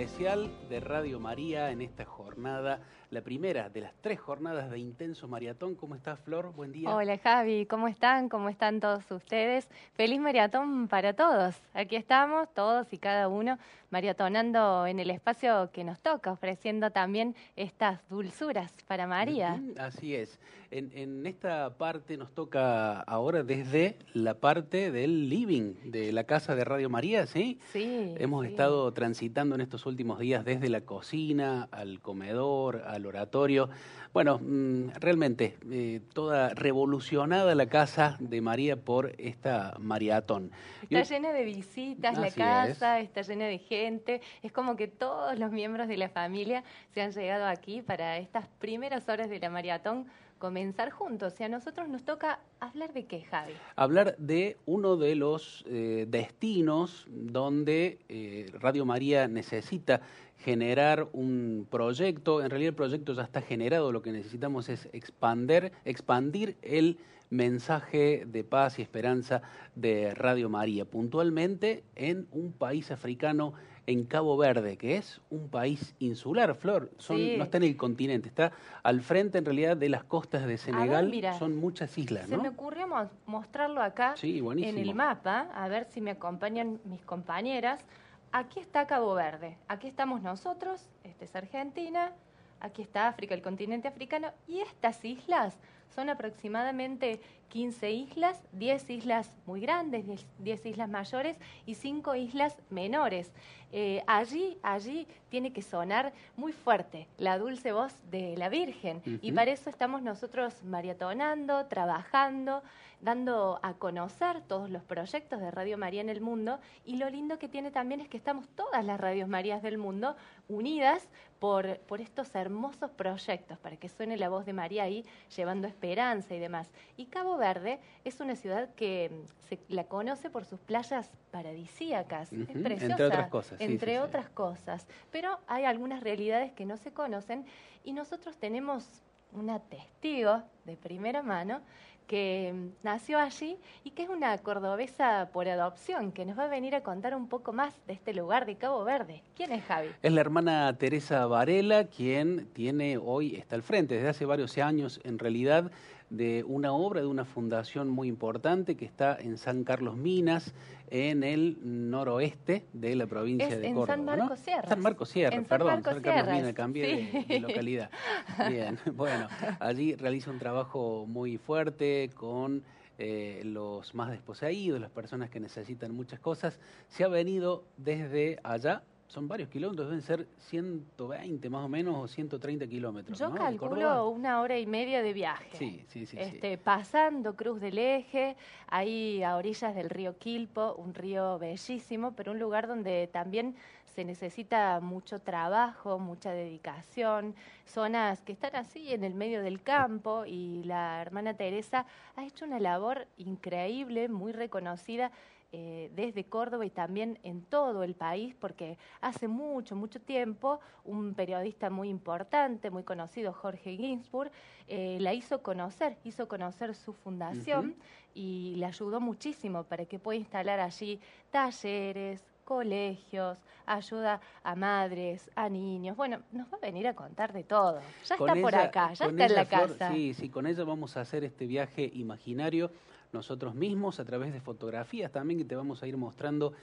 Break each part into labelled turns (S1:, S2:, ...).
S1: especial de Radio María en esta jornada, la primera de las 3 jornadas de Intenso Maratón. ¿Cómo estás, Flor? Buen día.
S2: Hola, Javi. ¿Cómo están? ¿Cómo están todos ustedes? Feliz maratón para todos. Aquí estamos, todos y cada uno, maratonando en el espacio que nos toca, ofreciendo también estas dulzuras para María.
S1: Así es. En esta parte nos toca ahora desde la parte del living de la casa de Radio María, ¿sí?
S2: Sí.
S1: Hemos estado transitando en estos últimos días desde la cocina al comedor, al oratorio. Bueno, realmente toda revolucionada la casa de María por esta maratón.
S2: Está llena de visitas la casa, está llena de gente. Es como que todos los miembros de la familia se han llegado aquí para estas primeras horas de la maratón comenzar juntos. Y a nosotros nos toca hablar de qué, Javi.
S1: Hablar de uno de los destinos donde Radio María necesita generar un proyecto. En realidad el proyecto ya está generado, lo que necesitamos es expandir el mensaje de paz y esperanza de Radio María, puntualmente en un país africano, en Cabo Verde, que es un país insular, Flor. No está en el continente, está al frente en realidad de las costas de Senegal.
S2: Mira,
S1: son muchas islas, ¿no?
S2: Se me ocurrió mostrarlo acá en el mapa, a ver si me acompañan mis compañeras. Aquí está Cabo Verde, aquí estamos nosotros, esta es Argentina, aquí está África, el continente africano, y estas islas son aproximadamente 15 islas, 10 islas muy grandes, 10 islas mayores y 5 islas menores. Allí tiene que sonar muy fuerte la dulce voz de la Virgen, y para eso estamos nosotros maratonando, trabajando, dando a conocer todos los proyectos de Radio María en el mundo, y lo lindo que tiene también es que estamos todas las Radios Marías del mundo unidas por estos hermosos proyectos, para que suene la voz de María ahí llevando esperanza y demás. Y Cabo Verde es una ciudad que se la conoce por sus playas paradisíacas, es preciosa,
S1: entre otras cosas.
S2: Entre otras cosas, pero hay algunas realidades que no se conocen, y nosotros tenemos una testigo de primera mano que nació allí y que es una cordobesa por adopción, que nos va a venir a contar un poco más de este lugar de Cabo Verde. ¿Quién es, Javi?
S1: Es la hermana Teresa Varela, quien está al frente desde hace varios años, en realidad, de una obra, de una fundación muy importante que está en San Carlos Minas, en el noroeste de la provincia de Córdoba.
S2: San Marcos Sierra.
S1: San Marcos Sierra, perdón, San Carlos Minas, cambié de localidad. Bien, bueno, allí realiza un trabajo muy fuerte con los más desposeídos, las personas que necesitan muchas cosas. Se ha venido desde allá. Son varios kilómetros, deben ser 120 más o menos o 130 kilómetros.
S2: Yo calculo 1 hora y media de viaje.
S1: Sí.
S2: Pasando Cruz del Eje, ahí a orillas del río Quilpo, un río bellísimo, pero un lugar donde también se necesita mucho trabajo, mucha dedicación, zonas que están así en el medio del campo, y la hermana Teresa ha hecho una labor increíble, muy reconocida, desde Córdoba y también en todo el país, porque hace mucho tiempo un periodista muy importante, muy conocido, Jorge Ginsburg, la hizo conocer su fundación y le ayudó muchísimo para que pueda instalar allí talleres, colegios, ayuda a madres, a niños. Bueno, nos va a venir a contar de todo. Ya está por acá, ya está en la casa.
S1: Sí, con ella vamos a hacer este viaje imaginario nosotros mismos, a través de fotografías también que te vamos a ir mostrando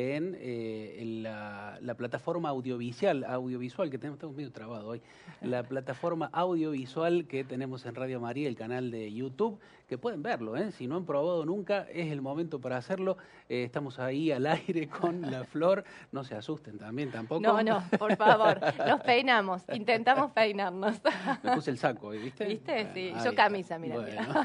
S1: en la plataforma audiovisual que tenemos. Estamos medio trabado hoy, la plataforma audiovisual que tenemos en Radio María, el canal de YouTube, que pueden verlo, si no han probado nunca, es el momento para hacerlo. Estamos ahí al aire con la Flor, no se asusten también tampoco.
S2: No, por favor, nos peinamos, intentamos peinarnos.
S1: Me puse el saco, ¿viste?
S2: ¿Viste? Sí, yo camisa, mira.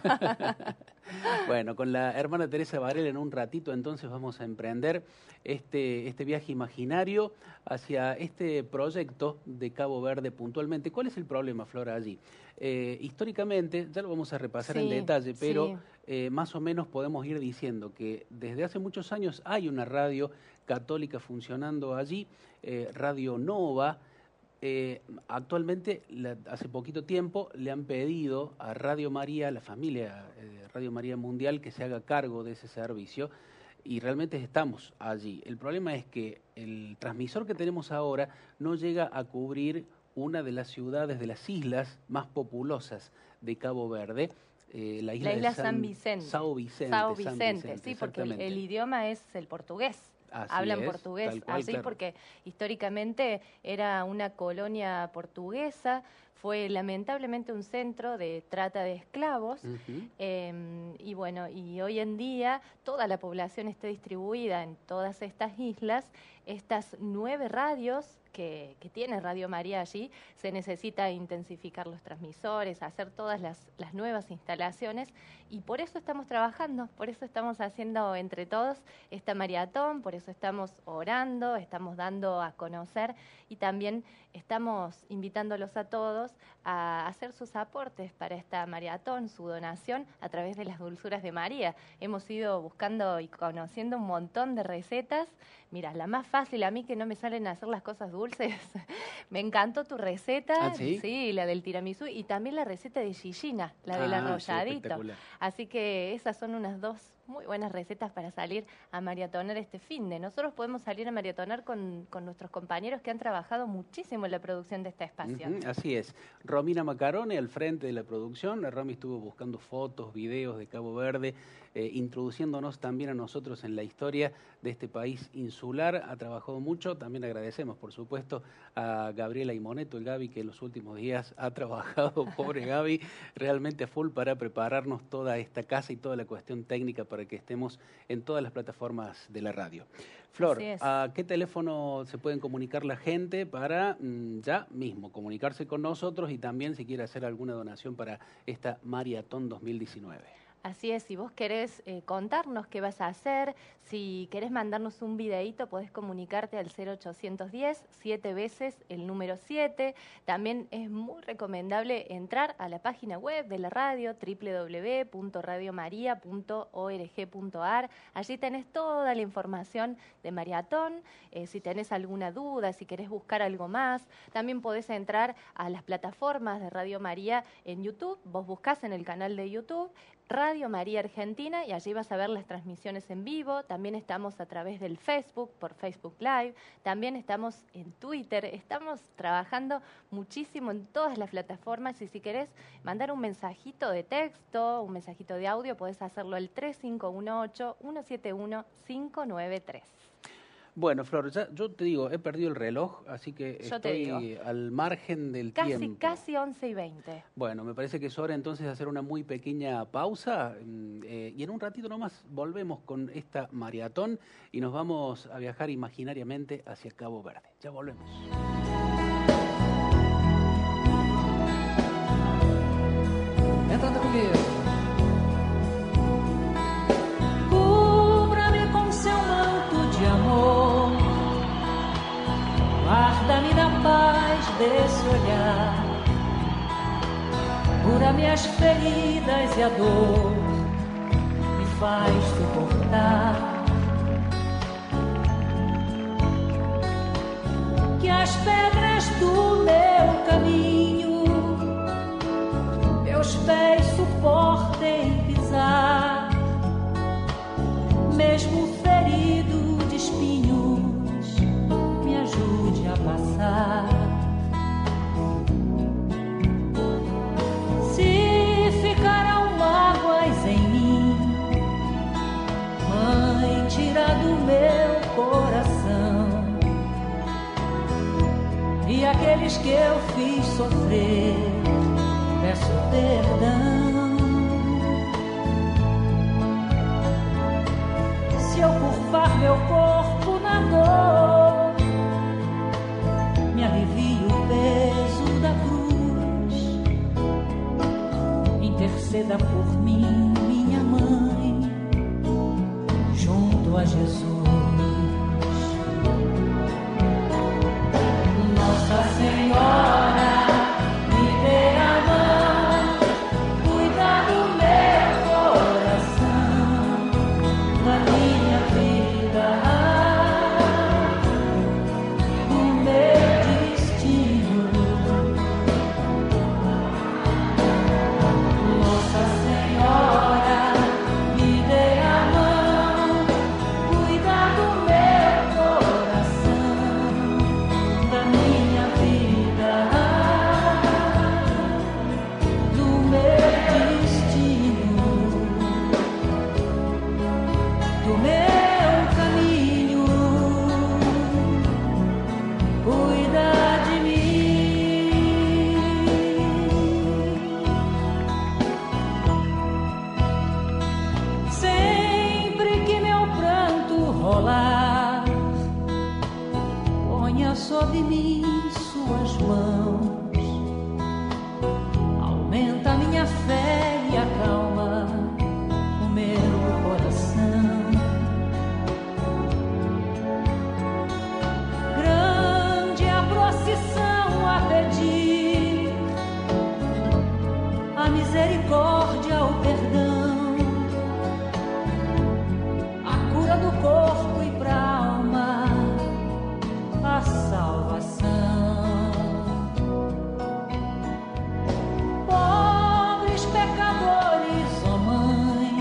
S1: Bueno, con la hermana Teresa Varela en un ratito entonces vamos a emprender este viaje imaginario hacia este proyecto de Cabo Verde puntualmente. ¿Cuál es el problema, Flora, allí? Históricamente, ya lo vamos a repasar en detalle, pero más o menos podemos ir diciendo que desde hace muchos años hay una radio católica funcionando allí, Radio Nova. Actualmente, hace poquito tiempo, le han pedido a Radio María, la familia Radio María Mundial, que se haga cargo de ese servicio. y realmente estamos allí. El problema es que el transmisor que tenemos ahora no llega a cubrir una de las ciudades, de las islas más populosas de Cabo Verde, la isla de
S2: San Vicente.
S1: São Vicente.
S2: São Vicente, sí, porque el idioma es el portugués. Hablan portugués, así claro. Porque históricamente era una colonia portuguesa, fue lamentablemente un centro de trata de esclavos, y bueno, y hoy en día toda la población está distribuida en todas estas islas. Estas 9 radios que tiene Radio María allí, se necesita intensificar los transmisores, hacer todas las nuevas instalaciones, y por eso estamos trabajando, por eso estamos haciendo entre todos esta maratón, por eso estamos orando, estamos dando a conocer, y también estamos invitándolos a todos a hacer sus aportes para esta maratón, su donación a través de las dulzuras de María. Hemos ido buscando y conociendo un montón de recetas. Mira, la más fácil, a mí que no me salen a hacer las cosas dulces, me encantó tu receta,
S1: ¿Ah, sí?
S2: Sí, la del tiramisú, y también la receta de Gigina, la del arrolladito. Sí, así que esas son unas 2 muy buenas recetas para salir a maratonar este finde. Nosotros podemos salir a maratonar con nuestros compañeros que han trabajado muchísimo en la producción de este espacio.
S1: Así es. Romina Macarone al frente de la producción. Romy estuvo buscando fotos, videos de Cabo Verde, introduciéndonos también a nosotros en la historia de este país insular. Ha trabajado mucho. También agradecemos, por supuesto, a Gabriela Imoneto, el Gaby, que en los últimos días ha trabajado, pobre Gaby, realmente a full para prepararnos toda esta casa y toda la cuestión técnica para que estemos en todas las plataformas de la radio. Flor, ¿a qué teléfono se pueden comunicar la gente para ya mismo comunicarse con nosotros y también si quiere hacer alguna donación para esta Maratón 2019?
S2: Así es, si vos querés contarnos qué vas a hacer, si querés mandarnos un videíto, podés comunicarte al 0810, 7 veces el número 7. También es muy recomendable entrar a la página web de la radio, www.radiomaria.org.ar. Allí tenés toda la información de maratón. Si tenés alguna duda, si querés buscar algo más, también podés entrar a las plataformas de Radio María en YouTube. Vos buscás en el canal de YouTube Radio María Argentina y allí vas a ver las transmisiones en vivo. También estamos a través del Facebook, por Facebook Live. También estamos en Twitter. Estamos trabajando muchísimo en todas las plataformas y si querés mandar un mensajito de texto, un mensajito de audio, podés hacerlo al 3518-171-593.
S1: Bueno, Flor, ya, yo te digo, he perdido el reloj, así que estoy al margen del tiempo.
S2: Casi 11:20.
S1: Bueno, me parece que es hora entonces de hacer una muy pequeña pausa y en un ratito nomás volvemos con esta maratón y nos vamos a viajar imaginariamente hacia Cabo Verde. Ya volvemos.
S3: Entrando conmigo. Guarda-me na paz desse olhar, cura minhas feridas e a dor me faz suportar. Que as pedras do meu caminho meus pés suportem pisar, mesmo ferido de espinhos, me ajude a passar. Se ficaram mágoas em mim, Mãe, tira do meu coração, e aqueles que eu fiz sofrer, peço perdão. Se eu curvar meu corpo na dor, me alivia o peso da cruz. Interceda por mim, minha mãe, junto a Jesus. Nossa Senhora, me dê a mão, cuida do meu coração, da minha vida, do meu destino. Nossa Senhora, me dê a mão, rolar. Ponha sobre mim suas mãos, aumenta minha fé e acalma o meu coração. Grande é a procissão a pedir a misericórdia, o perdão, a cura do corpo e pra alma a salvação. Pobres pecadores, ó Mãe,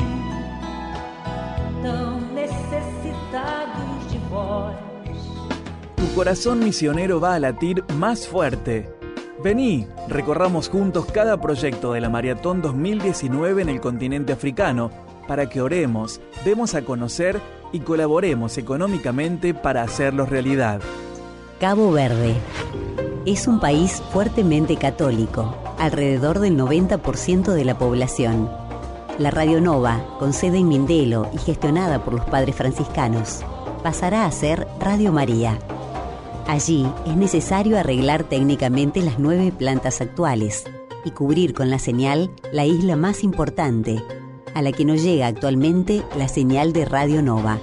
S3: tão necessitados de vós.
S4: Tu corazón misionero va a latir más fuerte. Vení, recorramos juntos cada proyecto de la Maratón 2019 en el continente africano para que oremos, demos a conocer y colaboremos económicamente para hacerlos realidad.
S5: Cabo Verde es un país fuertemente católico, alrededor del 90% de la población. La Radio Nova, con sede en Mindelo y gestionada por los padres franciscanos, pasará a ser Radio María. Allí es necesario arreglar técnicamente las 9 plantas actuales y cubrir con la señal la isla más importante, a la que no llega actualmente la señal de Radio Nova.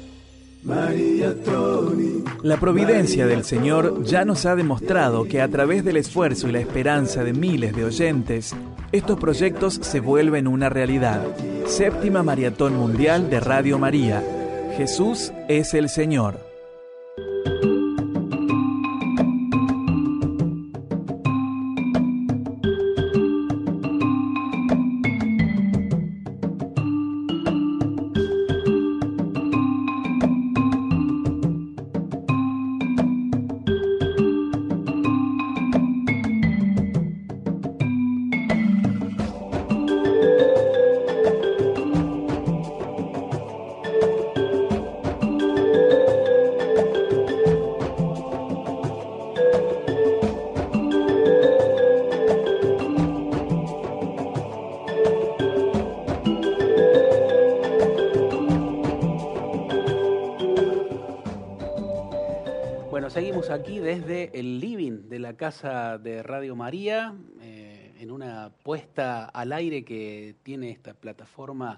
S4: La providencia del Señor ya nos ha demostrado que a través del esfuerzo y la esperanza de miles de oyentes, estos proyectos se vuelven una realidad. 7ª Maratón Mundial de Radio María. Jesús es el Señor.
S1: Seguimos aquí desde el living de la casa de Radio María, en una puesta al aire que tiene esta plataforma,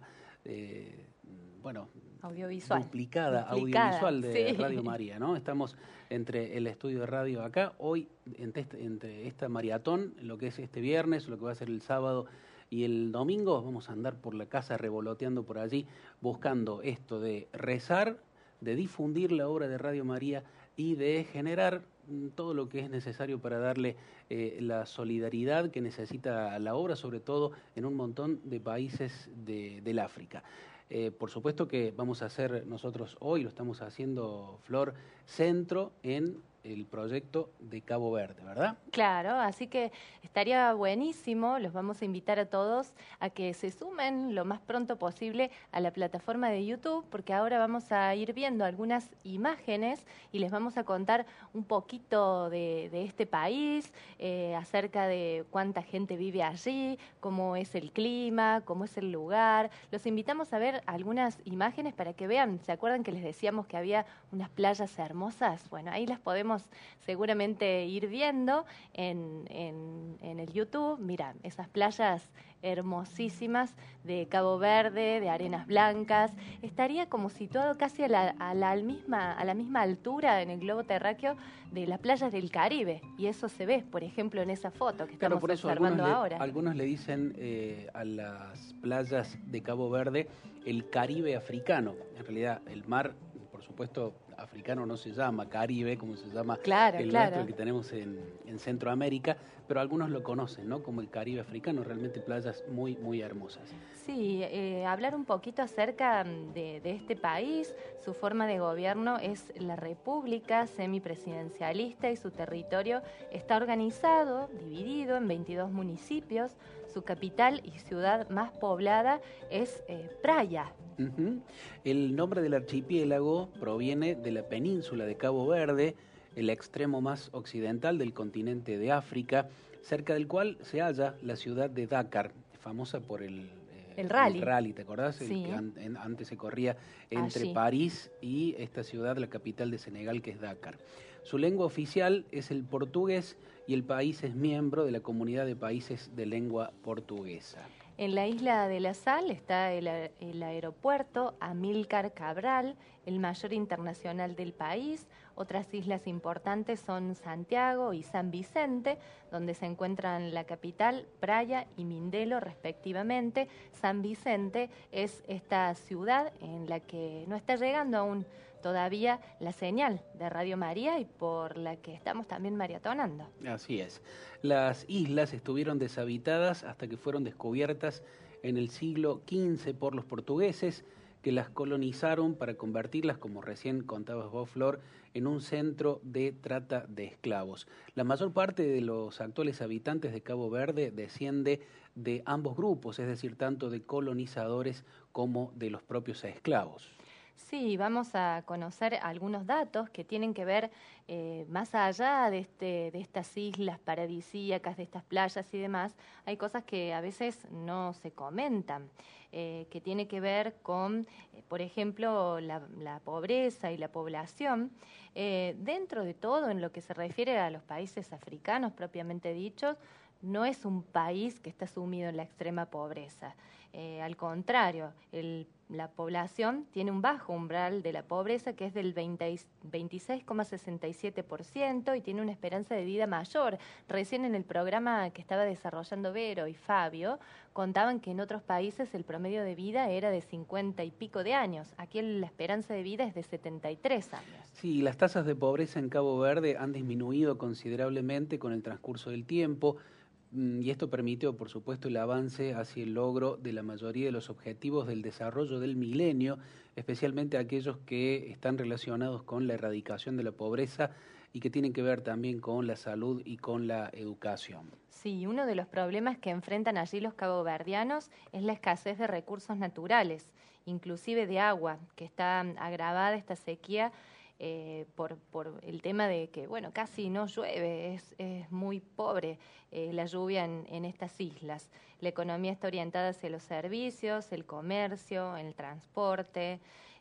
S2: audiovisual.
S1: Duplicada, audiovisual de Radio María, ¿no? Estamos entre el estudio de radio acá, hoy entre esta maratón, lo que es este viernes, lo que va a ser el sábado y el domingo, vamos a andar por la casa revoloteando por allí, buscando esto de rezar, de difundir la obra de Radio María y de generar todo lo que es necesario para darle la solidaridad que necesita la obra, sobre todo en un montón de países del África. Por supuesto que vamos a hacer nosotros hoy, lo estamos haciendo, Flor, centro en el proyecto de Cabo Verde, ¿verdad?
S2: Claro, así que estaría buenísimo, los vamos a invitar a todos a que se sumen lo más pronto posible a la plataforma de YouTube, porque ahora vamos a ir viendo algunas imágenes y les vamos a contar un poquito de este país, acerca de cuánta gente vive allí, cómo es el clima, cómo es el lugar. Los invitamos a ver algunas imágenes para que vean, ¿se acuerdan que les decíamos que había unas playas hermosas? Bueno, ahí las podemos seguramente ir viendo en el YouTube. Mira, esas playas hermosísimas de Cabo Verde, de arenas blancas. Estaría como situado casi a la misma altura en el globo terráqueo de las playas del Caribe. Y eso se ve, por ejemplo, en esa foto que estamos observando ahora.
S1: Algunos le dicen a las playas de Cabo Verde el Caribe africano. En realidad, el mar, por supuesto, africano no se llama Caribe, como se llama nuestro que tenemos en Centroamérica, pero algunos lo conocen, ¿no? Como el Caribe africano, realmente playas muy, muy hermosas.
S2: Sí, hablar un poquito acerca de este país. Su forma de gobierno es la república semipresidencialista y su territorio está organizado, dividido en 22 municipios. Su capital y ciudad más poblada es Praia.
S1: Uh-huh. El nombre del archipiélago proviene de la península de Cabo Verde, el extremo más occidental del continente de África, cerca del cual se halla la ciudad de Dakar, famosa por el
S2: el rally.
S1: El rally, ¿te acordás?
S2: Sí.
S1: El que antes se corría entre
S2: allí.
S1: París y esta ciudad, la capital de Senegal, que es Dakar. Su lengua oficial es el portugués y el país es miembro de la Comunidad de Países de Lengua Portuguesa.
S2: En la isla de La Sal está el aeropuerto Amílcar Cabral, el mayor internacional del país. Otras islas importantes son Santiago y San Vicente, donde se encuentran la capital, Praia y Mindelo, respectivamente. San Vicente es esta ciudad en la que no está llegando aún todavía la señal de Radio María y por la que estamos también maratoneando.
S1: Así es. Las islas estuvieron deshabitadas hasta que fueron descubiertas en el siglo XV por los portugueses, que las colonizaron para convertirlas, como recién contabas vos, Flor, en un centro de trata de esclavos. La mayor parte de los actuales habitantes de Cabo Verde desciende de ambos grupos, es decir, tanto de colonizadores como de los propios esclavos.
S2: Sí, vamos a conocer algunos datos que tienen que ver más allá de estas islas paradisíacas, de estas playas y demás. Hay cosas que a veces no se comentan, que tiene que ver con, por ejemplo, la pobreza y la población. Dentro de todo, en lo que se refiere a los países africanos propiamente dichos, no es un país que está sumido en la extrema pobreza. Al contrario, la población tiene un bajo umbral de la pobreza que es del 26,67% y tiene una esperanza de vida mayor. Recién en el programa que estaba desarrollando Vero y Fabio contaban que en otros países el promedio de vida era de 50 y pico de años. Aquí la esperanza de vida es de 73 años.
S1: Sí, las tasas de pobreza en Cabo Verde han disminuido considerablemente con el transcurso del tiempo. Y esto permitió, por supuesto, el avance hacia el logro de la mayoría de los objetivos del desarrollo del milenio, especialmente aquellos que están relacionados con la erradicación de la pobreza y que tienen que ver también con la salud y con la educación.
S2: Sí, uno de los problemas que enfrentan allí los caboverdianos es la escasez de recursos naturales, inclusive de agua, que está agravada esta sequía por el tema de que, bueno, casi no llueve, es muy pobre la lluvia en estas islas. La economía está orientada hacia los servicios, el comercio, el transporte,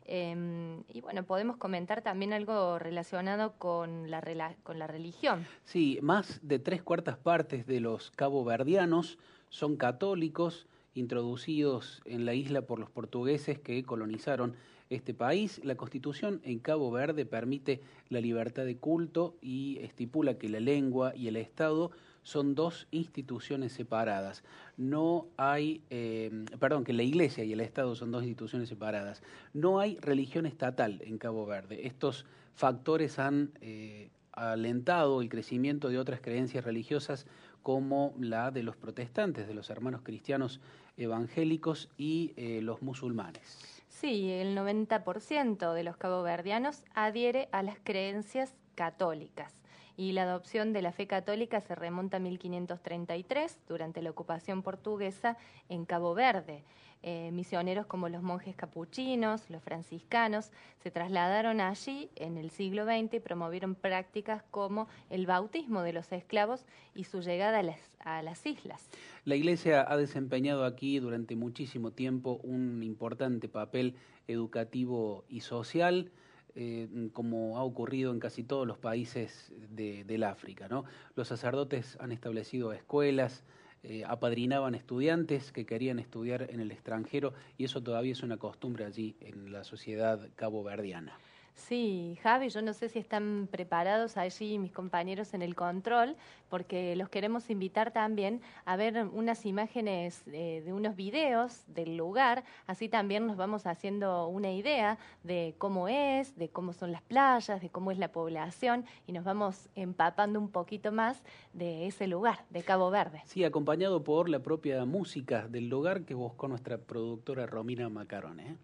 S2: y bueno, podemos comentar también algo relacionado con la religión.
S1: Sí, más de 3/4 partes de los caboverdianos son católicos, introducidos en la isla por los portugueses que colonizaron este país. La Constitución en Cabo Verde permite la libertad de culto y estipula que la lengua y el Estado son dos instituciones separadas. No hay, que la Iglesia y el Estado son dos instituciones separadas. No hay religión estatal en Cabo Verde. Estos factores han alentado el crecimiento de otras creencias religiosas como la de los protestantes, de los hermanos cristianos evangélicos y los musulmanes.
S2: Sí, el 90% de los caboverdianos adhiere a las creencias católicas y la adopción de la fe católica se remonta a 1533 durante la ocupación portuguesa en Cabo Verde. Misioneros como los monjes capuchinos, los franciscanos, se trasladaron allí en el siglo XX y promovieron prácticas como el bautismo de los esclavos y su llegada a las islas.
S1: La Iglesia ha desempeñado aquí durante muchísimo tiempo un importante papel educativo y social, como ha ocurrido en casi todos los países del África, ¿no? Los sacerdotes han establecido escuelas, apadrinaban estudiantes que querían estudiar en el extranjero y eso todavía es una costumbre allí en la sociedad caboverdiana.
S2: Sí, Javi, yo no sé si están preparados allí mis compañeros en el control, porque los queremos invitar también a ver unas imágenes de unos videos del lugar, así también nos vamos haciendo una idea de cómo es, de cómo son las playas, de cómo es la población y nos vamos empapando un poquito más de ese lugar, de Cabo Verde.
S1: Sí, acompañado por la propia música del lugar que buscó nuestra productora Romina Macarone,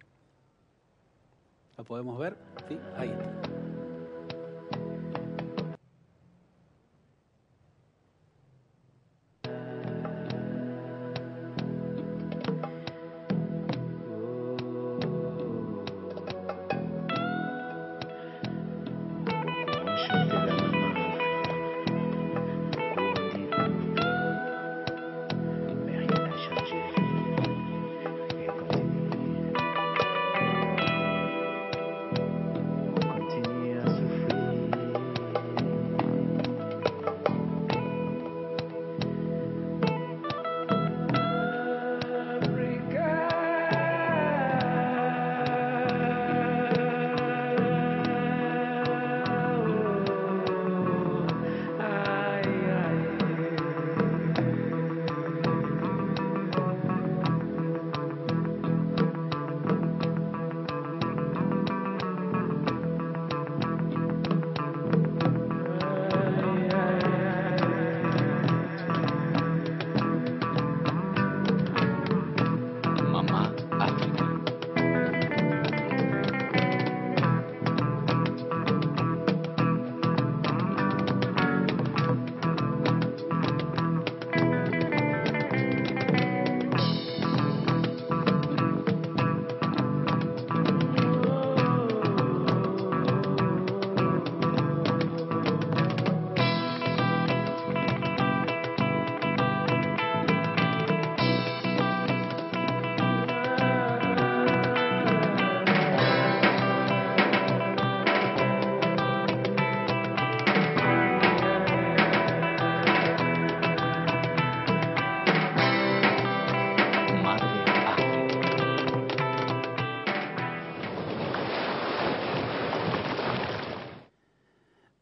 S1: ¿La podemos ver? Sí, ahí está.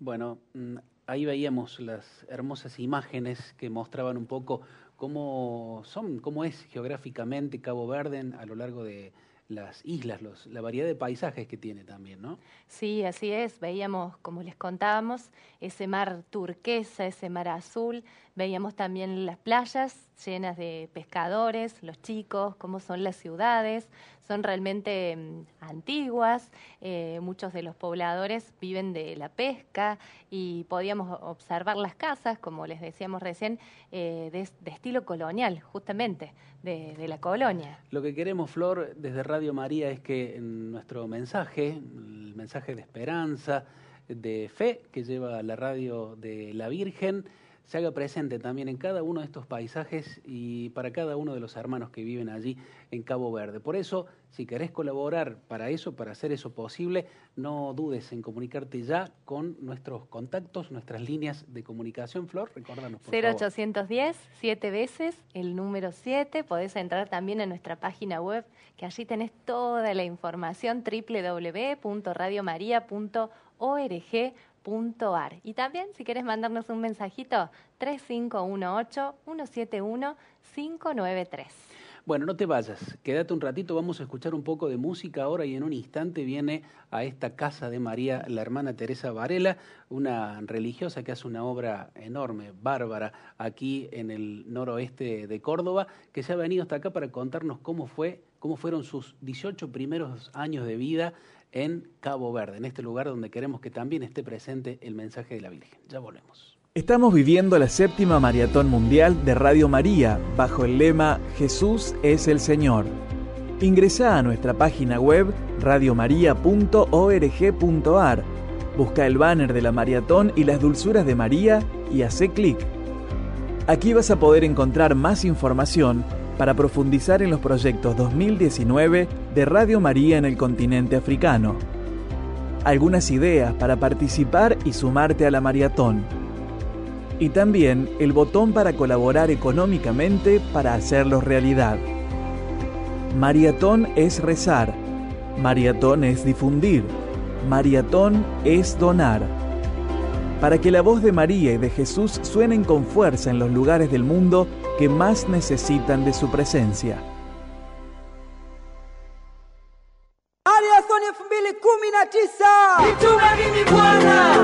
S1: Bueno, ahí veíamos las hermosas imágenes que mostraban un poco cómo es geográficamente Cabo Verde a lo largo de las islas, la variedad de paisajes que tiene también, ¿no?
S2: Sí, así es. Veíamos, como les contábamos, ese mar turquesa, ese mar azul. Veíamos también las playas llenas de pescadores, los chicos, cómo son las ciudades. Son realmente antiguas. Muchos de los pobladores viven de la pesca y podíamos observar las casas, como les decíamos recién, de estilo colonial, justamente, de la colonia.
S1: Lo que queremos, Flor, desde Radio María es que en nuestro mensaje, el mensaje de esperanza, de fe que lleva la radio de la Virgen, se haga presente también en cada uno de estos paisajes y para cada uno de los hermanos que viven allí en Cabo Verde. Por eso, si querés colaborar para hacer eso posible, no dudes en comunicarte ya con nuestros contactos, nuestras líneas de comunicación. Flor, recórdanos, por
S2: 0810, 7 veces, el número 7. Podés entrar también en nuestra página web, que allí tenés toda la información, www.radiomaria.org.ar. Y también, si querés mandarnos un mensajito, 3518-171-593.
S1: Bueno, no te vayas, quédate un ratito, vamos a escuchar un poco de música ahora y en un instante viene a esta casa de María la hermana Teresa Varela, una religiosa que hace una obra enorme, bárbara, aquí en el noroeste de Córdoba, que se ha venido hasta acá para contarnos cómo fueron sus 18 primeros años de vida en Cabo Verde, en este lugar donde queremos que también esté presente el mensaje de la Virgen. Ya volvemos.
S4: Estamos viviendo la 7ª Maratón Mundial de Radio María bajo el lema Jesús es el Señor. Ingresá a nuestra página web radiomaria.org.ar, busca el banner de la maratón y las dulzuras de María y hacé clic. Aquí vas a poder encontrar más información para profundizar en los proyectos 2019 de Radio María en el continente africano. Algunas ideas para participar y sumarte a la maratón. Y también el botón para colaborar económicamente para hacerlos realidad. Maratón es rezar, maratón es difundir, maratón es donar. Para que la voz de María y de Jesús suenen con fuerza en los lugares del mundo que más necesitan de su presencia.
S6: Marathon 2019 Nitume mimi Bwana.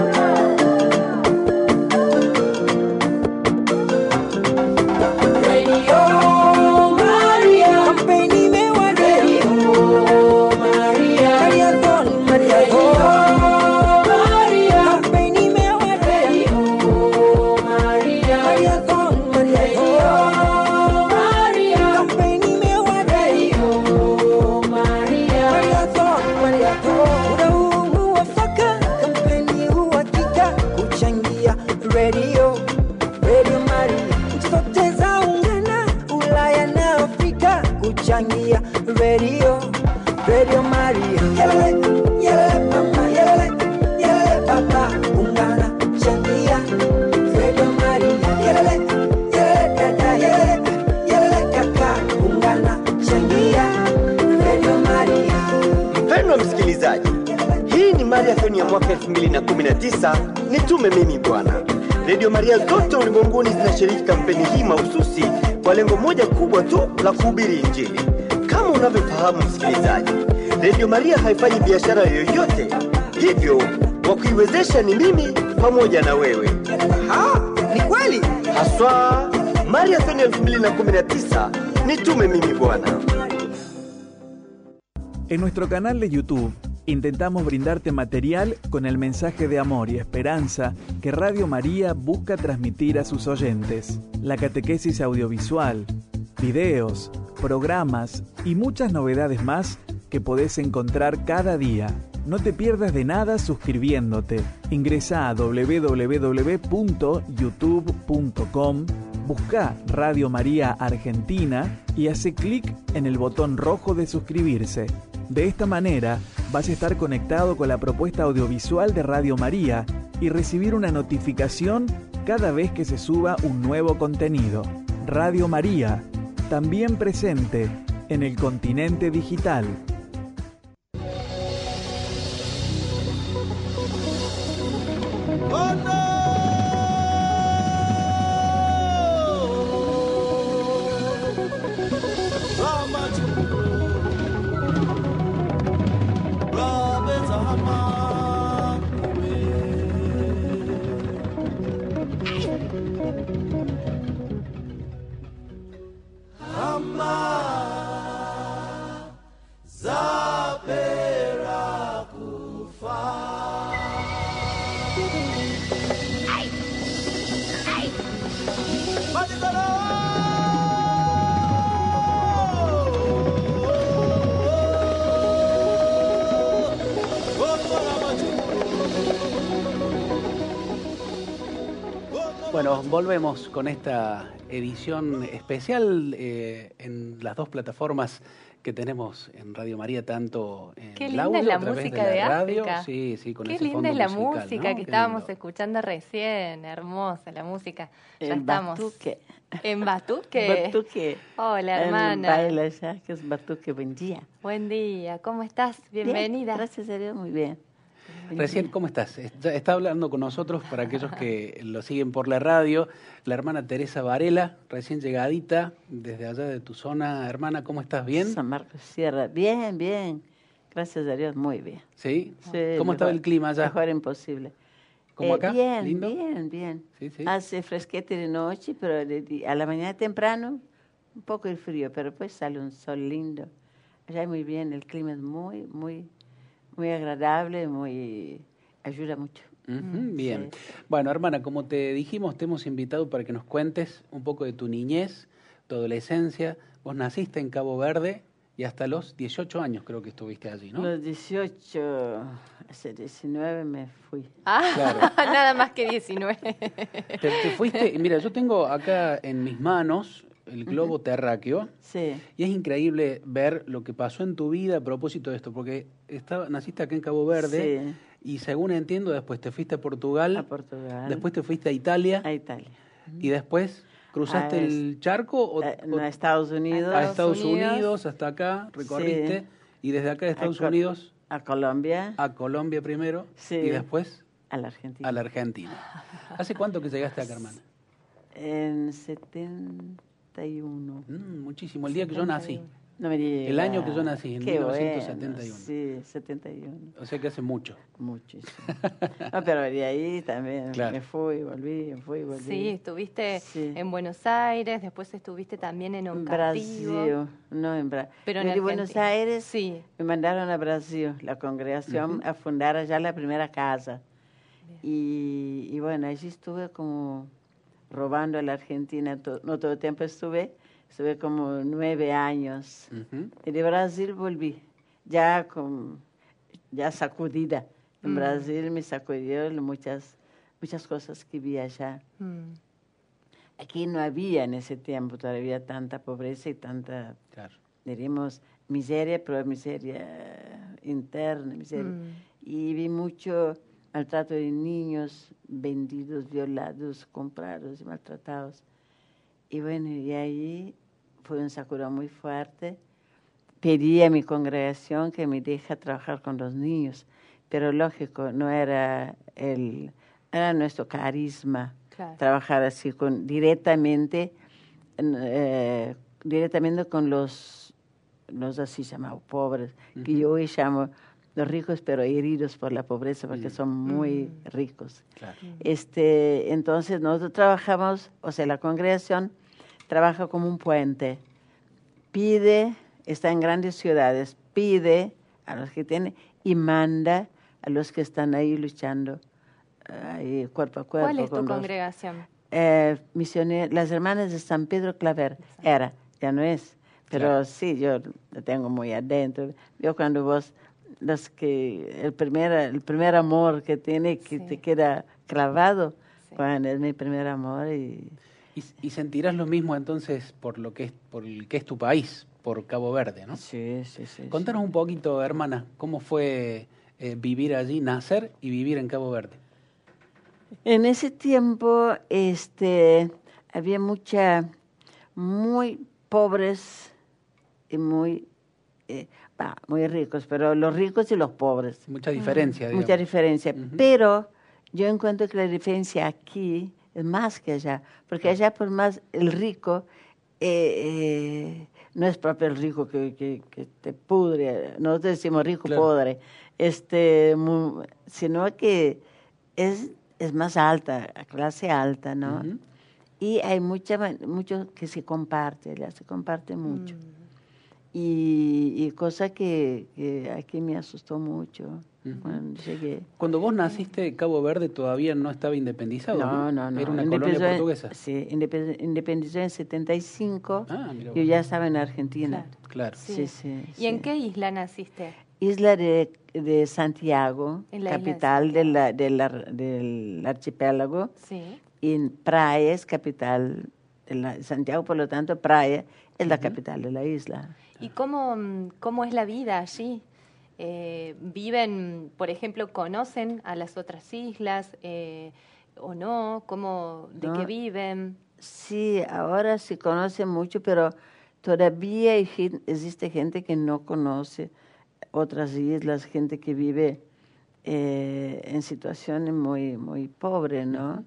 S6: Radio Maria. Yelele, yelele papa, yelele papa, ungana, changia. Radio Maria. Yelele, yelele kaka, yelele kaka, ungana, changia. Radio Maria.
S7: Mpendwa msikilizaji, hii ni marathon ya mwaka 2019 Nitume mimi Bwana. Radio Maria zote ulimwenguni zinashiriki kampeni hii mahususi kwa lengo moja kubwa tu la kuhubiri Injili. Kama unavyofahamu msikilizaji, Radio Maria haifanyi biashara yoyote. Hivyo, wa kuiwezesha ni mimi pamoja na wewe.
S6: Ni kweli?
S7: Haswa, Marathon 2019, Nitume mimi Bwana.
S4: En nuestro canal de YouTube, intentamos brindarte material con el mensaje de amor y esperanza que Radio María busca transmitir a sus oyentes. La catequesis audiovisual, videos, programas y muchas novedades más que podés encontrar cada día. No te pierdas de nada suscribiéndote. Ingresá a www.youtube.com, busca Radio María Argentina y hace clic en el botón rojo de suscribirse. De esta manera vas a estar conectado con la propuesta audiovisual de Radio María y recibir una notificación cada vez que se suba un nuevo contenido. Radio María, también presente en el continente digital.
S1: Bueno, volvemos con esta edición especial en las dos plataformas que tenemos en Radio María, tanto en
S2: Qué
S1: el
S2: linda
S1: audio,
S2: es la
S1: a través
S2: música
S1: de
S2: de
S1: la radio,
S2: África.
S1: sí, con
S2: Qué
S1: ese
S2: linda
S1: fondo
S2: es la
S1: musical,
S2: música
S1: ¿no?
S2: que
S1: Qué
S2: estábamos
S1: lindo.
S2: escuchando recién, hermosa la música. Ya
S8: En
S2: estamos.
S8: Batuque.
S2: En Batuque.
S8: Batuque.
S2: Hola,
S8: En
S2: hermana.
S8: baile ya, que es Batuque. Buen día.
S2: Buen día, ¿cómo estás? Bienvenida.
S8: Bien, gracias a Dios, muy bien.
S1: Recién, ¿cómo estás? Está hablando con nosotros, para aquellos que lo siguen por la radio, la hermana Teresa Varela, recién llegadita desde allá de tu zona. Hermana, ¿cómo estás? ¿Bien?
S8: San Marcos Sierra. Bien, bien. Gracias a Dios, muy bien.
S1: ¿Sí?
S8: Sí,
S1: ¿Cómo
S8: mejor,
S1: estaba el clima allá?
S8: Mejor imposible.
S1: ¿Cómo acá?
S8: Bien,
S1: ¿Lindo?
S8: bien.
S1: Sí.
S8: Hace fresquete de noche, pero a la mañana temprano un poco de frío, pero pues sale un sol lindo. Allá muy bien, el clima es muy agradable, ayuda mucho.
S1: Bien.
S8: Sí.
S1: Bueno, hermana, como te dijimos, te hemos invitado para que nos cuentes un poco de tu niñez, tu adolescencia. Vos naciste en Cabo Verde y hasta los 18 años creo que estuviste allí, ¿no?
S8: Los 18, hace 19 me fui.
S1: Claro.
S2: Nada más que 19.
S1: Te fuiste, mira, yo tengo acá en mis manos el globo terráqueo.
S8: Sí.
S1: Y es increíble ver lo que pasó en tu vida a propósito de esto, porque naciste acá en Cabo Verde
S8: Sí.
S1: y según entiendo después te fuiste a Portugal,
S8: A Portugal.
S1: después te fuiste a Italia
S8: A Italia.
S1: y después cruzaste el charco o
S8: A Estados Unidos.
S1: a Estados Unidos hasta acá, recorriste
S8: Sí.
S1: y desde acá de Estados
S8: A
S1: Unidos
S8: A Colombia.
S1: a Colombia primero
S8: Sí.
S1: y después
S8: A la Argentina.
S1: a la Argentina. ¿Hace cuánto que llegaste acá, hermana?
S8: En 71.
S1: Muchísimo, el día que yo nací.
S8: No me digas.
S1: El año que yo nací, en
S8: Qué
S1: 1971.
S8: Bueno, sí, 71.
S1: O sea que hace mucho.
S8: Muchísimo. No, pero de ahí también
S1: Claro.
S8: me fui, volví.
S2: Sí, estuviste
S8: Sí.
S2: en Buenos Aires, después estuviste también en
S8: En
S2: Oncativo.
S8: Brasil, no en Brasil.
S2: Pero en
S8: de Buenos
S2: Argentina.
S8: Aires
S2: Sí.
S8: me mandaron a Brasil, la congregación, a fundar allá la primera casa. Y bueno, allí estuve como robando a la Argentina, no todo el tiempo estuve como 9 años. Y de Brasil volví, ya sacudida. En Brasil me sacudió muchas cosas que vi allá. Aquí no había en ese tiempo todavía tanta pobreza y tanta,
S1: Claro.
S8: diríamos, miseria, pero miseria interna, miseria. Y vi mucho maltrato de niños, vendidos, violados, comprados y maltratados. Y bueno, y ahí fue un sacudón muy fuerte. Pedí a mi congregación que me deje trabajar con los niños, pero lógico, no era nuestro carisma.
S2: Claro.
S8: Trabajar así directamente con los así llamados pobres, que yo hoy llamo los ricos pero heridos por la pobreza porque son muy ricos.
S1: Claro.
S8: Entonces nosotros trabajamos, o sea, la congregación trabaja como un puente, está en grandes ciudades, pide a los que tienen y manda a los que están ahí luchando ahí cuerpo a cuerpo.
S2: ¿Cuál es tu
S8: con
S2: congregación?
S8: Las hermanas de San Pedro Claver, ya no es, pero
S1: Claro.
S8: sí, yo lo tengo muy adentro. Yo cuando vos, el primer amor que tiene, que
S2: Sí.
S8: te queda clavado,
S2: Sí.
S8: bueno, es mi primer amor y...
S1: Y sentirás lo mismo entonces por el que es tu país, por Cabo Verde, ¿no?
S8: Sí.
S1: Contanos un poquito, hermana, cómo fue vivir allí, nacer y vivir en Cabo Verde.
S8: En ese tiempo había muy pobres y muy ricos, pero los ricos y los pobres.
S1: Mucha diferencia, digamos.
S8: Mucha diferencia, pero yo encuentro que la diferencia aquí es más que allá, porque allá por más el rico no es propio el rico que te pudre, nosotros decimos rico podre, sino que es más alta, clase alta, ¿no? Uh-huh. Y hay mucho que se comparte, ya se comparte mucho. Y cosa que aquí me asustó mucho cuando llegué.
S1: Cuando vos naciste, Cabo Verde todavía no estaba independizado, ¿no?
S8: No.
S1: Era una colonia portuguesa.
S8: Sí, independizó en 75. Yo ya estaba en Argentina.
S1: Claro.
S2: Sí. ¿Y en qué isla naciste?
S8: Isla de Santiago, capital del archipiélago. Sí. Y en Praia es capital de Santiago, por lo tanto, Praia es la capital de la isla.
S2: ¿Y cómo es la vida allí? ¿Viven, por ejemplo, conocen a las otras islas o no? ¿De qué viven?
S8: Sí, ahora se conoce mucho, pero todavía existe gente que no conoce otras islas, gente que vive en situaciones muy, muy pobres, ¿no?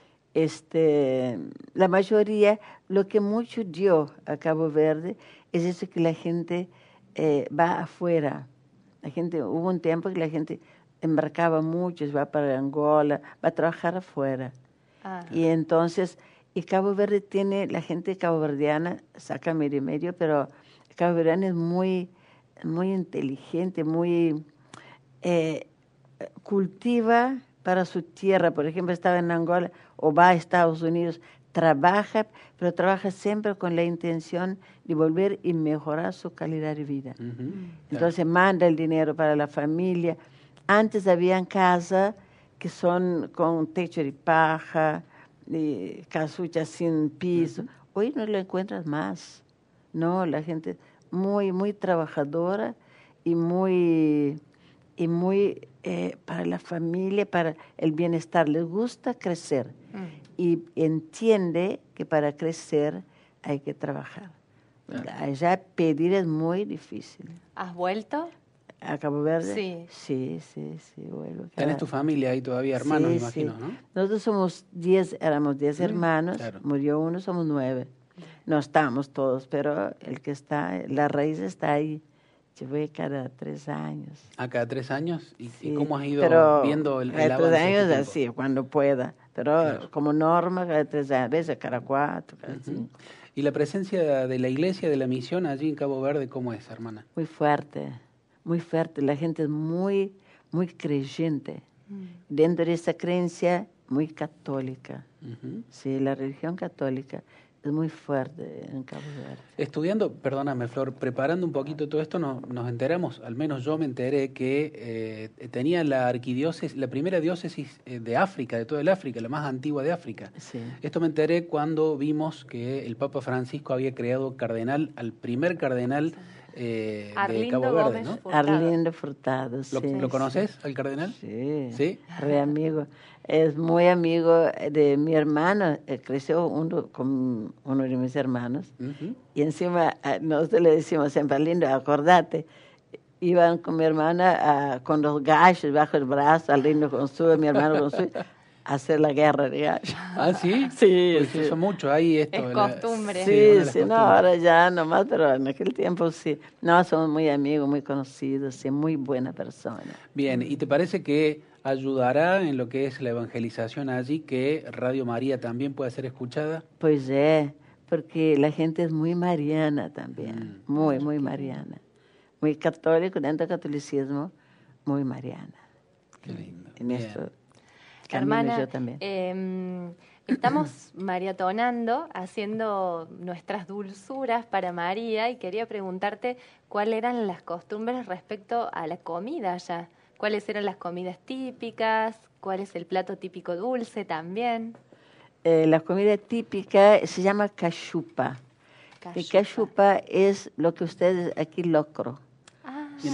S8: La mayoría, lo que mucho dio a Cabo Verde es eso que la gente va afuera. Hubo un tiempo que la gente embarcaba mucho, va para Angola, va a trabajar afuera. Y entonces, Cabo Verde tiene, la gente caboverdiana saca medio, pero el caboverdiano es muy, muy inteligente, muy cultiva para su tierra. Por ejemplo, estaba en Angola o va a Estados Unidos, trabaja, pero trabaja siempre con la intención de volver y mejorar su calidad de vida. Uh-huh. Entonces manda el dinero para la familia. Antes habían casas que son con techo de paja, casuchas sin piso. Uh-huh. Hoy no lo encuentras más. No, la gente muy, muy trabajadora y muy para la familia, para el bienestar. Les gusta crecer y entiende que para crecer hay que trabajar. Allá pedir es muy difícil.
S2: ¿Has vuelto?
S8: ¿A Cabo Verde?
S2: Sí.
S8: Sí, vuelvo.
S1: ¿Tenés tu familia ahí todavía, hermanos, me imagino, ¿no?
S8: Nosotros éramos 10 hermanos, claro. Murió uno, somos 9. No estamos todos, pero el que está, la raíz está ahí. Yo voy cada 3 años.
S1: ¿Cada 3 años? ¿Y cómo has ido viendo el avance?
S8: Cada 3 años así, cuando pueda. Pero claro, como norma, cada 3 años, a veces cada 4, cada 5.
S1: ¿Y la presencia de la iglesia, de la misión allí en Cabo Verde, cómo es, hermana?
S8: Muy fuerte, muy fuerte. La gente es muy, muy creyente. Dentro de esa creencia, muy católica. Sí, la religión católica es muy fuerte en Cabo Verde.
S1: Estudiando, perdóname, Flor, preparando un poquito todo esto, nos enteramos, al menos yo me enteré, que tenía la arquidiócesis, la primera diócesis de África, de toda el África, la más antigua de África.
S8: Sí.
S1: Esto me enteré cuando vimos que el Papa Francisco había creado al primer cardenal de Cabo Verde, ¿no?
S8: Arlindo Furtado, sí.
S1: ¿Lo conoces, al cardenal?
S8: Sí, re amigo. Es muy amigo de mi hermano, creció con uno de mis hermanos, y encima nosotros le decimos siempre, Arlindo, acordate, iban con mi hermana con los gallos bajo el brazo, Arlindo con su, mi hermano con su, a hacer la guerra de gallos.
S1: ¿Ah, sí?
S8: Sí,
S1: pues eso mucho, ahí esto.
S2: Es costumbre.
S8: Sí, no, ahora ya nomás, pero en aquel tiempo sí. No, somos muy amigos, muy conocidos, sí, muy buena persona.
S1: Bien, ¿y te parece que ayudará en lo que es la evangelización allí, que Radio María también pueda ser escuchada?
S8: Pues porque la gente es muy mariana también, muy mariana. Muy católico, dentro del catolicismo, muy mariana.
S1: Qué lindo.
S8: En esto,
S2: hermana,
S8: yo también.
S2: Estamos mariatonando, haciendo nuestras dulzuras para María, y quería preguntarte cuáles eran las costumbres respecto a la comida allá. ¿Cuáles eran las comidas típicas? ¿Cuál es el plato típico dulce también?
S8: La comida típica se llama cachupa. El cachupa es lo que ustedes aquí locro.
S1: Sí,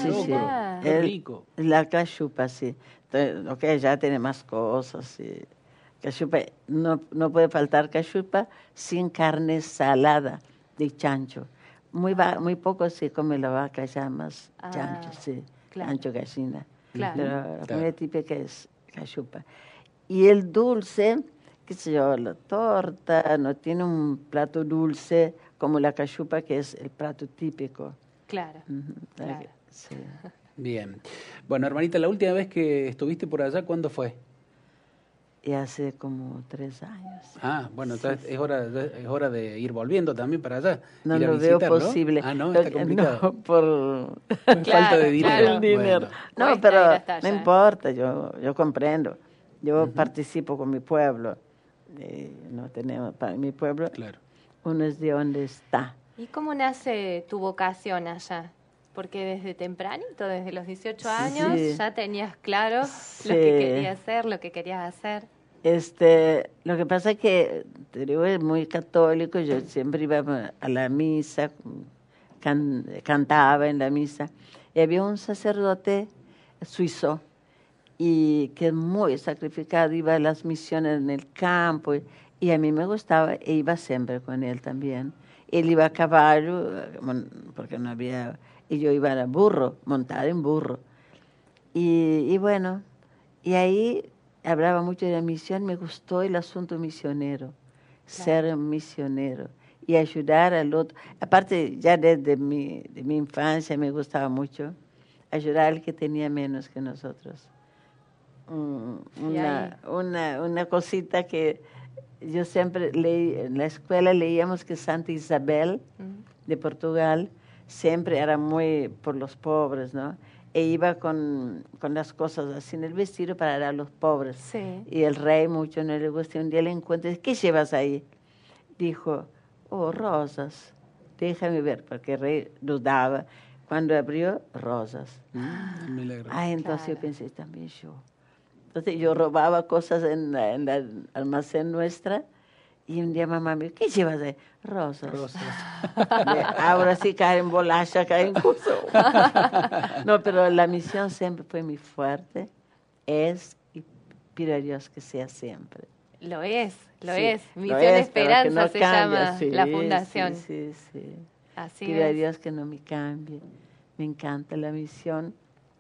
S1: es rico.
S8: La cachupa, sí. Entonces, okay, ya tiene más cosas. Sí. Cachupa, no puede faltar cachupa sin carne salada de chancho. Muy poco se come la vaca, ya más chancho, sí. Claro. Chancho, gallina.
S2: Claro.
S8: Pero la comida típica es cachupa. Y el dulce, qué sé yo, la torta no tiene un plato dulce como la cachupa, que es el plato típico.
S2: Claro, claro.
S8: Sí.
S1: Bien. Bueno, hermanita, la última vez que estuviste por allá, ¿cuándo fue?
S8: Y hace como 3 años.
S1: Ah, bueno, entonces sí. Es hora de ir volviendo también para allá.
S8: No lo veo posible.
S1: Ah, no, está complicado.
S8: No, por
S1: falta de dinero.
S8: El dinero. Bueno. No, pero no importa, yo comprendo. Yo participo con mi pueblo. No tenemos para mi pueblo.
S1: Claro.
S8: Uno es de donde está.
S2: ¿Y cómo nace tu vocación allá? Porque desde tempranito, desde los 18 años, ya tenías claro lo que querías hacer, lo que querías hacer.
S8: Lo que pasa es que te digo, es muy católico, yo siempre iba a la misa, cantaba en la misa, y había un sacerdote suizo, y que es muy sacrificado, iba a las misiones en el campo, y a mí me gustaba, e iba siempre con él también. Él iba a caballo, porque no había... Y yo iba a burro, montada en burro. Y bueno, y ahí hablaba mucho de la misión, me gustó el asunto misionero, ser misionero y ayudar al otro. Aparte, ya desde mi infancia me gustaba mucho ayudar al que tenía menos que nosotros. Una cosita que yo siempre leí, en la escuela leíamos que Santa Isabel de Portugal siempre era muy por los pobres, ¿no? E iba con las cosas así en el vestido para dar a los pobres.
S2: Sí.
S8: Y el rey mucho no le gustó. Un día le encuentra, ¿qué llevas ahí? Dijo, rosas. Déjame ver, porque el rey dudaba. Cuando abrió, rosas.
S1: Milagro.
S8: Entonces yo pensé, también yo. Entonces yo robaba cosas en el almacén nuestra. Y un día mamá me dijo, ¿qué llevas ahí? Rosas. Ahora sí cae en bolacha, cae en curso. No, pero la misión siempre fue muy fuerte. Y pido a Dios que sea siempre.
S2: Lo es. Misión Esperanza no se llama la fundación.
S8: Sí.
S2: Así
S8: pido a Dios que no me cambie. Me encanta la misión.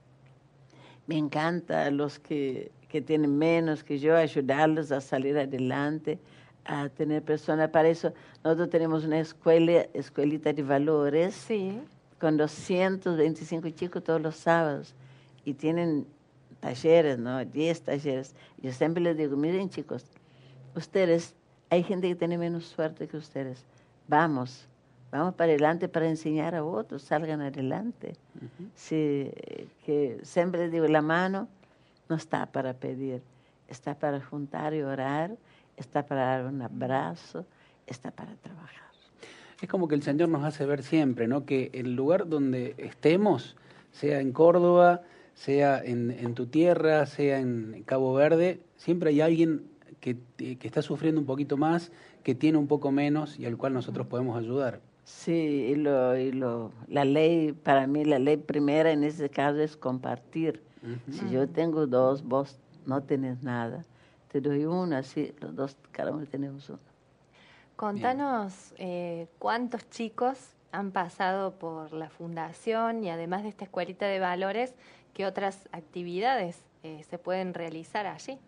S8: Me encanta los que tienen menos que yo, ayudarlos a salir adelante, a tener personas. Para eso nosotros tenemos una escuelita de valores con 225 chicos todos los sábados y tienen talleres, ¿no? 10 talleres. Yo siempre les digo, miren chicos, ustedes, hay gente que tiene menos suerte que ustedes. Vamos para adelante para enseñar a otros, salgan adelante. Sí, que siempre les digo, la mano no está para pedir, está para juntar y orar, está para dar un abrazo, está para trabajar.
S1: Es como que el Señor nos hace ver siempre, ¿no? Que el lugar donde estemos, sea en Córdoba, sea en tu tierra, sea en Cabo Verde, siempre hay alguien que está sufriendo un poquito más, que tiene un poco menos y al cual nosotros podemos ayudar.
S8: Sí, la ley, para mí la ley primera en ese caso es compartir. Si yo tengo 2, vos no tenés nada. Te doy una, así los 2, cada uno tenemos uno.
S2: Contanos cuántos chicos han pasado por la fundación y además de esta escuelita de valores, ¿qué otras actividades se pueden realizar allí?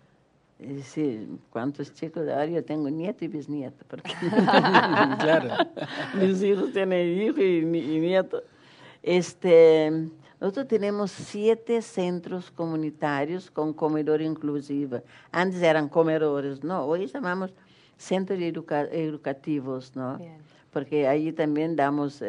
S8: Sí, cuántos chicos, ahora yo tengo nieto y bisnieto. Porque
S1: claro.
S8: Mis hijos tienen hijo y nieto. Nosotros tenemos 7 centros comunitarios con comedor inclusivo. Antes eran comedores, ¿no? Hoy llamamos centros educativos, ¿no? Bien. Porque ahí también damos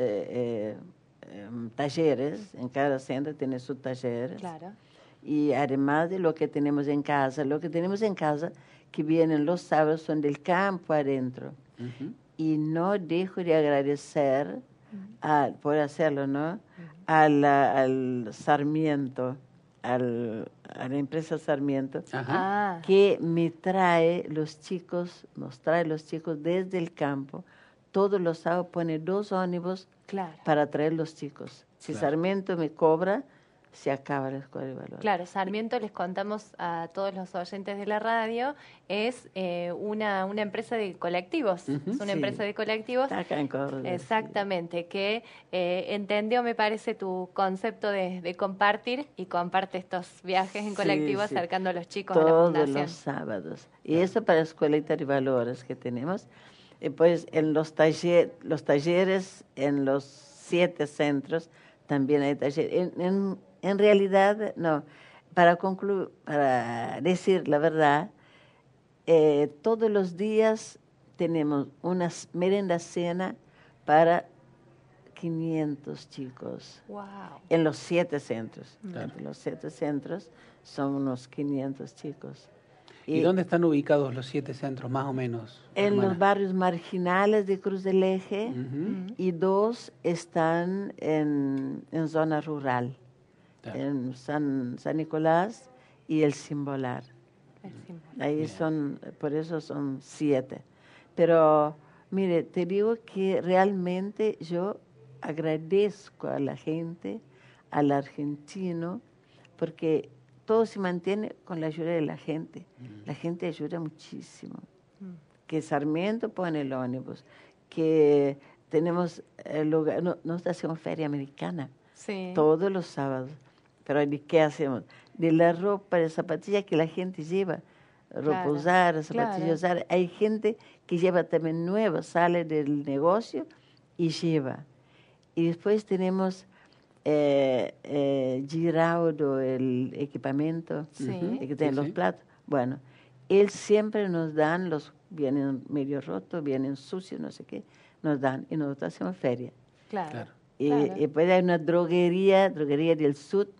S8: talleres, en cada centro tiene sus talleres.
S2: Claro.
S8: Y además de lo que tenemos en casa, que vienen los sábados, son del campo adentro. Y no dejo de agradecer, por hacerlo, ¿no? Al Sarmiento, a la empresa Sarmiento, que nos trae los chicos desde el campo. Todos los sábados pone 2 ómnibus para traer los chicos. Si Sarmiento me cobra, se acaba la Escuela de Valores.
S2: Claro, Sarmiento, les contamos a todos los oyentes de la radio, es una empresa de colectivos. Es una empresa de colectivos.
S8: Acá en Córdoba.
S2: Exactamente, que entendió, me parece, tu concepto de compartir y comparte estos viajes en colectivo acercando a los chicos a la fundación.
S8: Todos los sábados. Y eso para la Escuelita de Valores que tenemos. Pues en los talleres en los 7 centros también hay talleres. En realidad, no, para decir la verdad, todos los días tenemos una merenda cena para 500 chicos.
S2: Wow.
S8: En los 7 centros.
S1: Claro.
S8: En los 7 centros son unos 500 chicos.
S1: ¿Y dónde están ubicados los 7 centros, más o menos?
S8: En los barrios marginales de Cruz del Eje, y 2 están en zona rural. Claro. En San Nicolás y el Cimbolar. Ahí son, por eso son 7. Pero, mire, te digo que realmente yo agradezco a la gente, al argentino, porque todo se mantiene con la ayuda de la gente. La gente ayuda muchísimo. Que Sarmiento pone el ómnibus, que tenemos lugar, nosotros hacemos feria americana todos los sábados. Pero ¿de qué hacemos? De la ropa, de zapatillas que la gente lleva, ropa usada, zapatillas usadas. Hay gente que lleva también nuevas, sale del negocio y lleva. Y después tenemos Giraudo, el equipamiento, que tiene los platos. Bueno, él siempre nos dan, vienen medio rotos, vienen sucios, no sé qué, nos dan y nosotros hacemos feria.
S2: Claro.
S8: Y después hay una droguería del sur,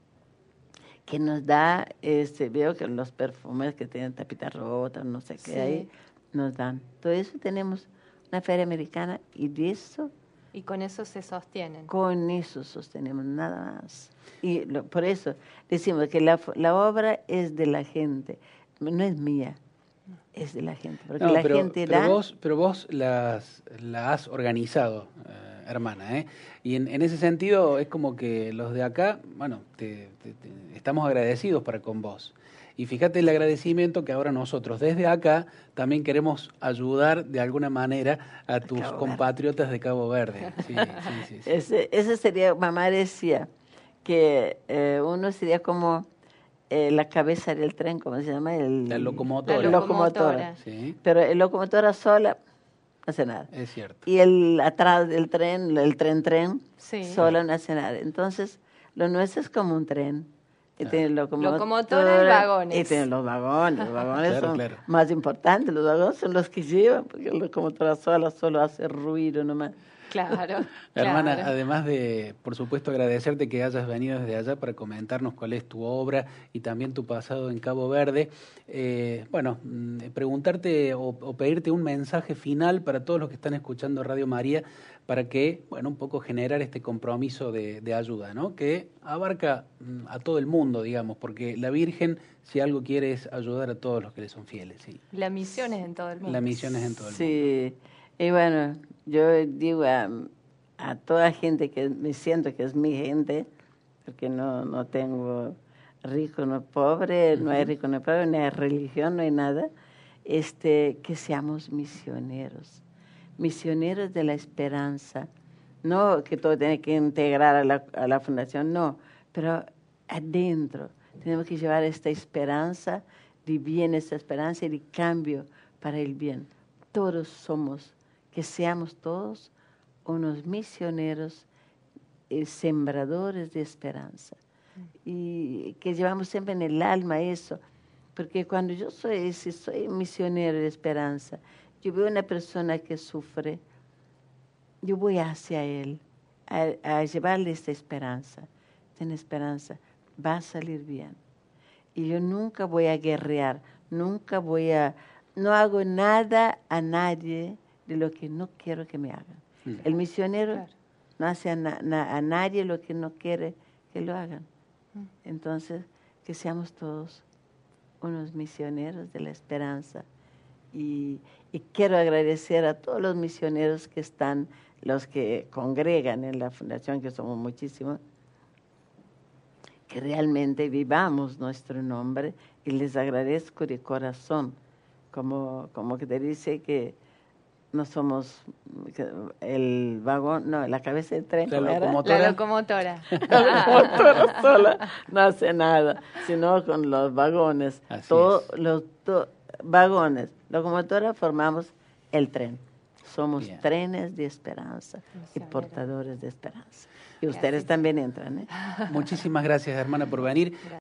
S8: que nos da, veo que los perfumes que tienen tapita rota, no sé qué, ahí nos dan. Todo eso tenemos una feria americana y de eso...
S2: Y con eso se sostienen.
S8: Con eso sostenemos, nada más. Y por eso decimos que la obra es de la gente, no es mía, es de la gente. Porque la gente da...
S1: Pero vos la has organizado, hermana, ¿eh? Y en ese sentido es como que los de acá, bueno, estamos agradecidos para con vos. Y fíjate el agradecimiento que ahora nosotros desde acá también queremos ayudar de alguna manera a tus compatriotas de Cabo Verde. Sí.
S8: Ese sería, mamá decía, que uno sería como la cabeza del tren, ¿cómo se llama?
S1: La locomotora.
S8: La locomotora.
S1: Sí.
S8: Pero la locomotora sola no hace nada.
S1: Es cierto.
S8: Y atrás del tren, el tren, sola no hace nada. Entonces, lo nuestro es como un tren. Y tiene
S2: locomotora y vagones.
S8: Y tiene los vagones. Los vagones son más importantes. Los vagones son los que llevan, porque la locomotora sola solo hace ruido nomás.
S2: Claro.
S1: Hermana, además de, por supuesto, agradecerte que hayas venido desde allá para comentarnos cuál es tu obra y también tu pasado en Cabo Verde, preguntarte o pedirte un mensaje final para todos los que están escuchando Radio María, para que, un poco generar este compromiso de ayuda, ¿no? Que abarca a todo el mundo, digamos, porque la Virgen, si algo quiere, es ayudar a todos los que le son fieles. ¿Sí?
S2: La misión es en todo el mundo.
S1: La misión es en todo el mundo.
S8: Sí, y bueno, yo digo a toda gente que me siento que es mi gente, porque no tengo rico no pobre, no hay rico no pobre, no hay religión, no hay nada, que seamos misioneros de la esperanza. No que todo tiene que integrar a la fundación, no, pero adentro tenemos que llevar esta esperanza de bien, esta esperanza y de cambio para el bien. Todos que seamos todos unos misioneros, sembradores de esperanza. Y que llevamos siempre en el alma eso, porque cuando yo soy misionero de esperanza, yo veo una persona que sufre, yo voy hacia él a llevarle esta esperanza. Ten esperanza, va a salir bien. Y yo nunca voy a guerrear, no hago nada a nadie de lo que no quiero que me hagan. El misionero no hace a nadie lo que no quiere que lo hagan. Entonces, que seamos todos unos misioneros de la esperanza. Y quiero agradecer a todos los misioneros que están, los que congregan en la fundación, que somos muchísimos, que realmente vivamos nuestro nombre, y les agradezco de corazón, como que te dice que no somos el vagón, no, la cabeza del tren.
S2: La locomotora.
S8: La locomotora sola no hace nada, sino con los vagones. Todos los vagones, locomotora, formamos el tren. Somos trenes de esperanza y portadores de esperanza. Y ustedes también entran, ¿eh?
S1: Muchísimas gracias, hermana, por venir.